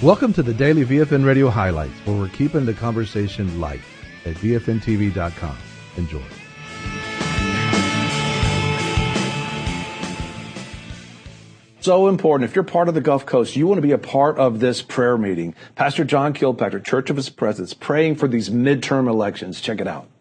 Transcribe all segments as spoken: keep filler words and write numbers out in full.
Welcome to the Daily V F N Radio Highlights, where we're keeping the conversation light at V F N T V dot com. Enjoy. So important. If you're part of the Gulf Coast, you want to be a part of this prayer meeting. Pastor John Kilpatrick, Church of His Presence, praying for these midterm elections. Check it out.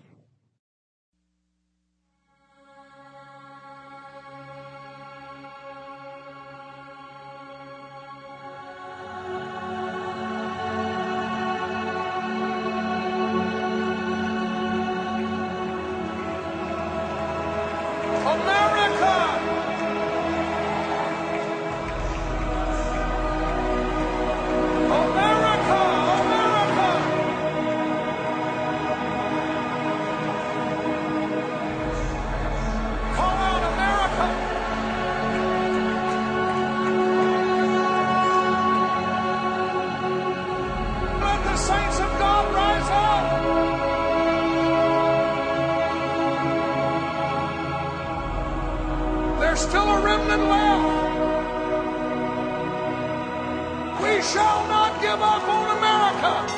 There's still a remnant left. We shall not give up on America.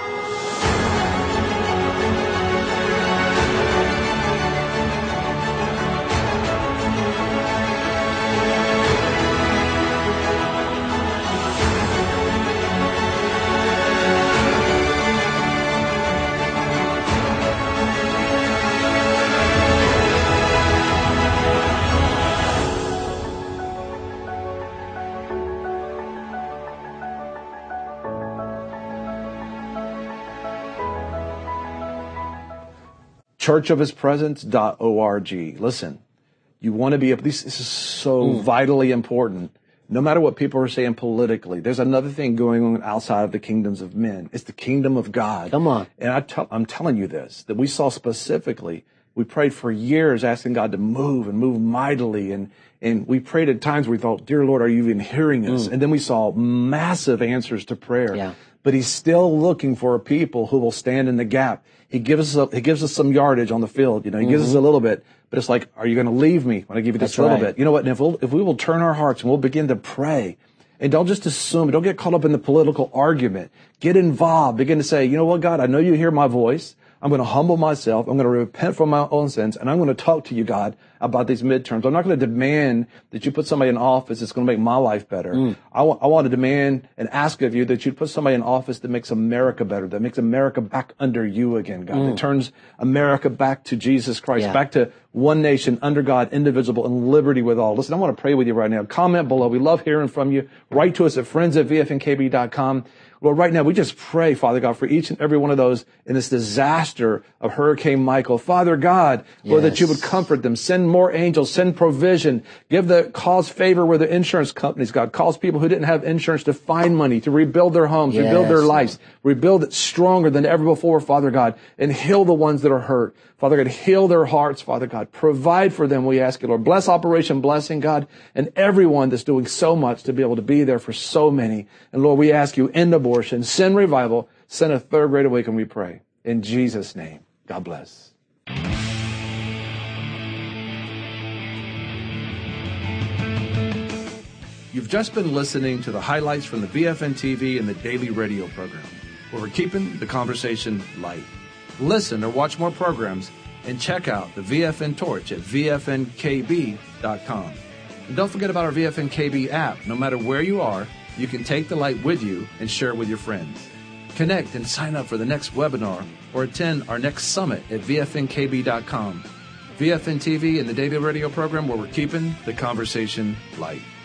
church of his presence dot org. Listen, you want to be, this is so mm. vitally important. No matter what people are saying politically, there's another thing going on outside of the kingdoms of men. It's the kingdom of God. Come on. And I t- I'm telling you this, that we saw specifically, we prayed for years asking God to move and move mightily. And, and we prayed at times where we thought, dear Lord, are you even hearing us? Mm. And then we saw massive answers to prayer. Yeah. But he's still looking for a people who will stand in the gap. He gives us a, he gives us some yardage on the field. You know, he mm-hmm. gives us a little bit, but it's like, are you going to leave me when I give you this That's little right. bit? You know what? And if we'll, if we will turn our hearts and we'll begin to pray, and don't just assume, don't get caught up in the political argument. Get involved. Begin to say, you know what, God, I know you hear my voice. I'm going to humble myself. I'm going to repent from my own sins, and I'm going to talk to you, God, about these midterms. I'm not going to demand that you put somebody in office that's going to make my life better. Mm. I, want, I want to demand and ask of you that you put somebody in office that makes America better, that makes America back under you again, God, mm. that turns America back to Jesus Christ, yeah. back to one nation, under God, indivisible, and liberty with all. Listen, I want to pray with you right now. Comment below. We love hearing from you. Write to us at friends at V F N K B dot com. Lord, right now, we just pray, Father God, for each and every one of those in this disaster of Hurricane Michael. Father God, yes. Lord, that you would comfort them. Send more angels. Send provision. Give the cause favor with the insurance companies, God. Cause people who didn't have insurance to find money, to rebuild their homes, yes. rebuild their lives, rebuild it stronger than ever before, Father God, and heal the ones that are hurt. Father God, heal their hearts, Father God. Provide for them, we ask you, Lord. Bless Operation Blessing, God, and everyone that's doing so much to be able to be there for so many. And Lord, we ask you, end abortion, send revival, send a third great awakening, we pray. In Jesus' name, God bless. You've just been listening to the highlights from the V F N T V and the Daily Radio program, where we're keeping the conversation light. Listen or watch more programs and check out the V F N Torch at V F N K B dot com. And don't forget about our V F N K B app. No matter where you are, you can take the light with you and share it with your friends. Connect and sign up for the next webinar or attend our next summit at V F N K B dot com. V F N T V and the Daily Radio program, where we're keeping the conversation light.